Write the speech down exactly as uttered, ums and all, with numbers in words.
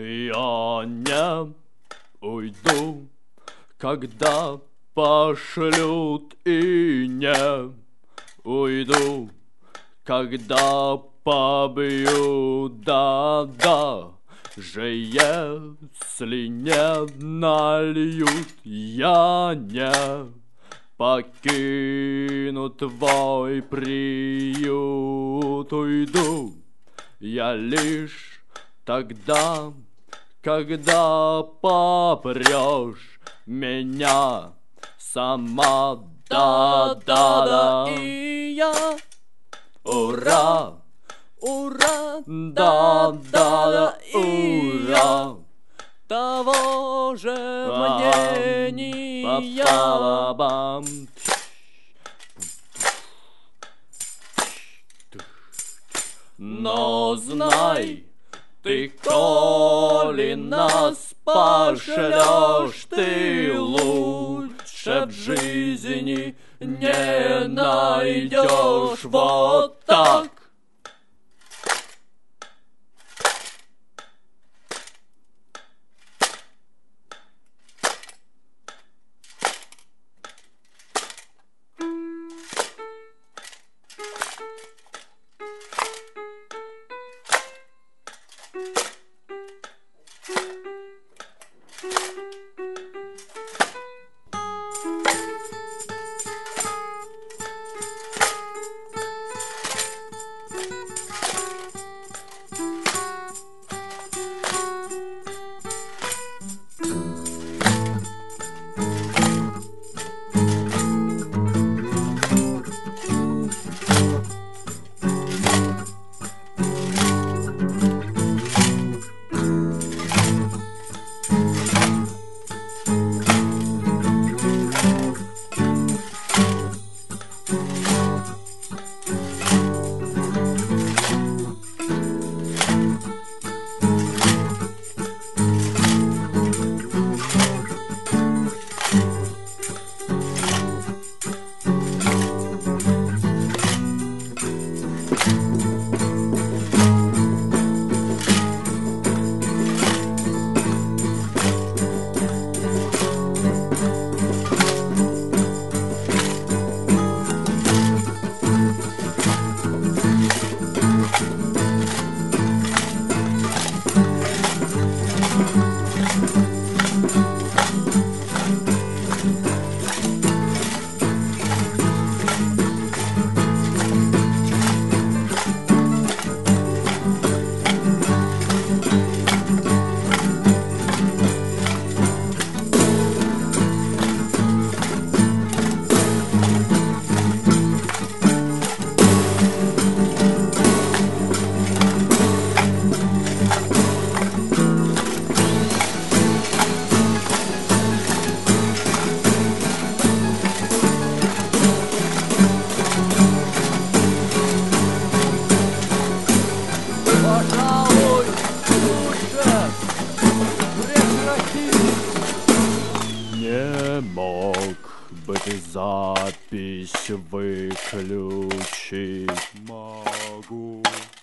Я не уйду, когда пошлют, и не уйду, когда побьют, да-да. Же если не нальют, я не покину твой приют. Уйду я лишь тогда, когда попрешь меня сама, да-да-да. И я, Ура! ура, Да-да-да, ура! того же мнения. Па-па-ба-бам. Но знай, ты, коли нас пошлешь, ты лучше в жизни не найдешь. Вот так. Пожалуй, лучше прекрати. Не мог бы ты запись выключить? Могу.